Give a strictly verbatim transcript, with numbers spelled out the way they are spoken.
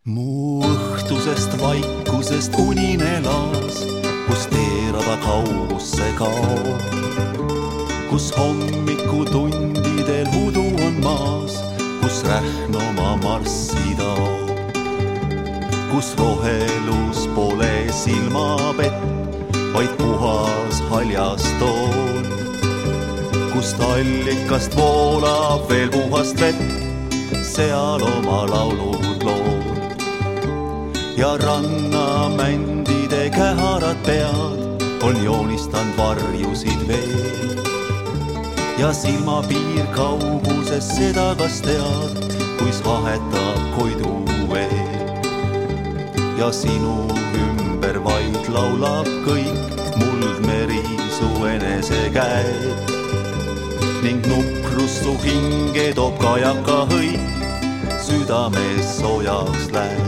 Mu õhtusest vaikusest unine laas, kus teerada kaugusse kaob, kus hommikutundidel hudu on maas, kus rähn oma marssi taob, kus rohelus pole silmapett, vaid puhas haljas toon, kust allikast voolab veel puhast vett, seal oma laulud loon. Ja rannamändide käharad pead on joonistanud varjusid veel. Ja silmapiir kauguses seda kas tead, kuis hahetab koidu veel. Ja sinu ümber vaid laulab kõik muldmeri su enese käed. Ning nukrus su hinge toob kajaka hõik, südames soojaks läheb.